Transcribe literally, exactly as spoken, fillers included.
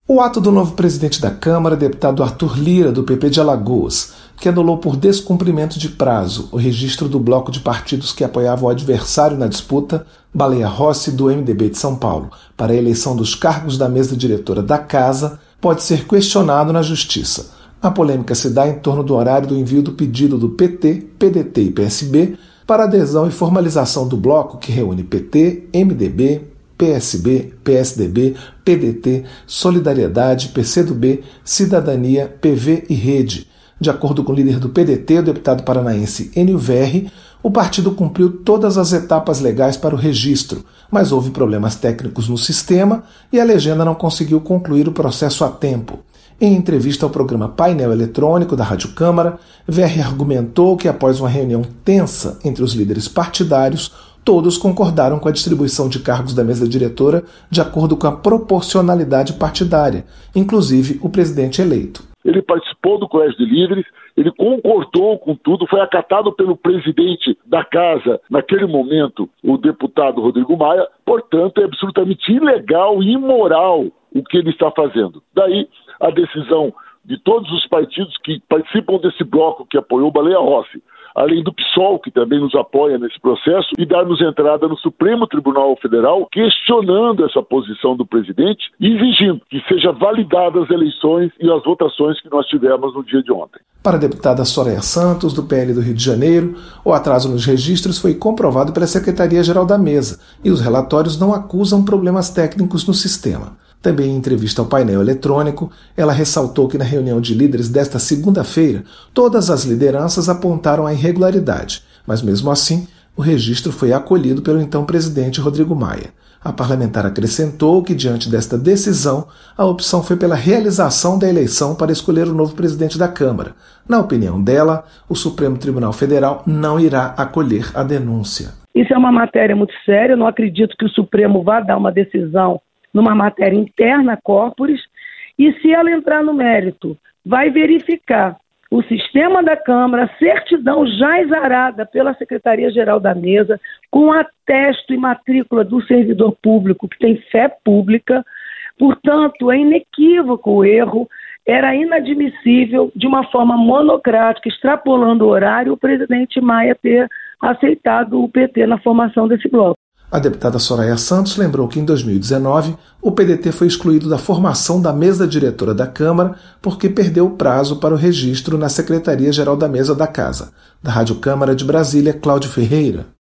O ato do novo presidente da Câmara, deputado Arthur Lira, do P P de Alagoas, que anulou por descumprimento de prazo o registro do bloco de partidos que apoiavam o adversário na disputa, Baleia Rossi, do M D B de São Paulo, para a eleição dos cargos da mesa diretora da Casa, pode ser questionado na Justiça. A polêmica se dá em torno do horário do envio do pedido do P T, P D T e P S B para adesão e formalização do bloco que reúne P T, M D B, P S B, P S D B, P D T, Solidariedade, P C do B, Cidadania, P V e Rede. De acordo com o líder do P D T, o deputado paranaense Enio Verri, o partido cumpriu todas as etapas legais para o registro, mas houve problemas técnicos no sistema e a legenda não conseguiu concluir o processo a tempo. Em entrevista ao programa Painel Eletrônico da Rádio Câmara, Verri argumentou que após uma reunião tensa entre os líderes partidários, todos concordaram com a distribuição de cargos da mesa diretora de acordo com a proporcionalidade partidária, inclusive o presidente eleito. Ele participou do Colégio de Líderes, ele concordou com tudo, foi acatado pelo presidente da Casa, naquele momento, o deputado Rodrigo Maia, portanto é absolutamente ilegal e imoral o que ele está fazendo. Daí a decisão de todos os partidos que participam desse bloco que apoiou Baleia Rossi, além do P SOL, que também nos apoia nesse processo, e darmos entrada no Supremo Tribunal Federal, questionando essa posição do presidente e exigindo que sejam validadas as eleições e as votações que nós tivemos no dia de ontem. Para a deputada Soraya Santos, do P L do Rio de Janeiro, o atraso nos registros foi comprovado pela Secretaria-Geral da Mesa e os relatórios não acusam problemas técnicos no sistema. Também em entrevista ao painel eletrônico, ela ressaltou que na reunião de líderes desta segunda-feira, todas as lideranças apontaram a irregularidade, mas mesmo assim, o registro foi acolhido pelo então presidente Rodrigo Maia. A parlamentar acrescentou que, diante desta decisão, a opção foi pela realização da eleição para escolher o novo presidente da Câmara. Na opinião dela, o Supremo Tribunal Federal não irá acolher a denúncia. Isso é uma matéria muito séria, eu não acredito que o Supremo vá dar uma decisão numa matéria interna corporis, e se ela entrar no mérito, vai verificar o sistema da Câmara, a certidão já exarada pela Secretaria-Geral da Mesa, com atesto e matrícula do servidor público, que tem fé pública. Portanto, é inequívoco o erro, era inadmissível, de uma forma monocrática, extrapolando o horário, o presidente Maia ter aceitado o P T na formação desse bloco. A deputada Soraya Santos lembrou que em dois mil e dezenove o P D T foi excluído da formação da mesa diretora da Câmara porque perdeu o prazo para o registro na Secretaria-Geral da Mesa da Casa. Da Rádio Câmara de Brasília, Cláudio Ferreira.